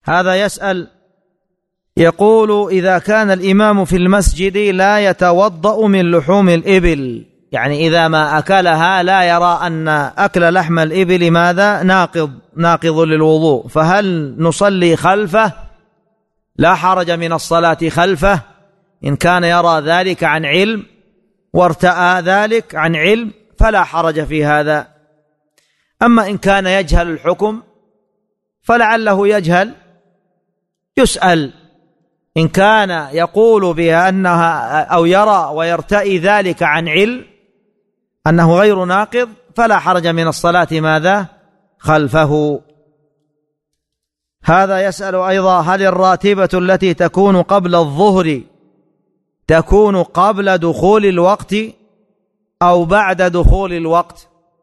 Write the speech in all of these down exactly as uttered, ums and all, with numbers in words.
هذا يسأل يقول: إذا كان الإمام في المسجد لا يتوضأ من لحوم الإبل، يعني إذا ما أكلها لا يرى أن أكل لحم الإبل ماذا؟ ناقض ناقض للوضوء، فهل نصلي خلفه؟ لا حرج من الصلاة خلفه إن كان يرى ذلك عن علم وارتأى ذلك عن علم فلا حرج في هذا. أما إن كان يجهل الحكم فلعله يجهل، يسأل إن كان يقول بأنها أو يرى ويرتئي ذلك عن علم أنه غير ناقض فلا حرج من الصلاة ماذا؟ خلفه. هذا يسأل أيضا: هل الراتبة التي تكون قبل الظهر تكون قبل دخول الوقت أو بعد دخول الوقت؟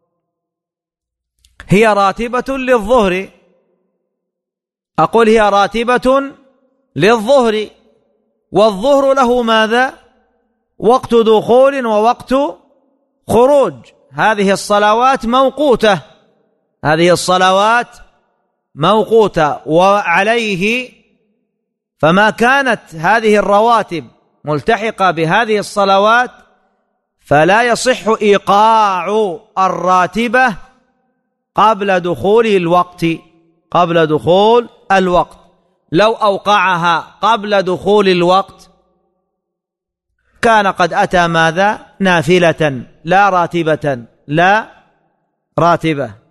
هي راتبة للظهر، أقول هي راتبة للظهر، والظهر له ماذا؟ وقت دخول ووقت خروج. هذه الصلوات موقوتة، هذه الصلوات موقوتة، وعليه فما كانت هذه الرواتب ملتحقة بهذه الصلوات فلا يصح إيقاع الراتبة قبل دخول الوقت، قبل دخول الوقت. لو أوقعها قبل دخول الوقت كان قد أتى ماذا؟ نافلة لا راتبة، لا راتبة.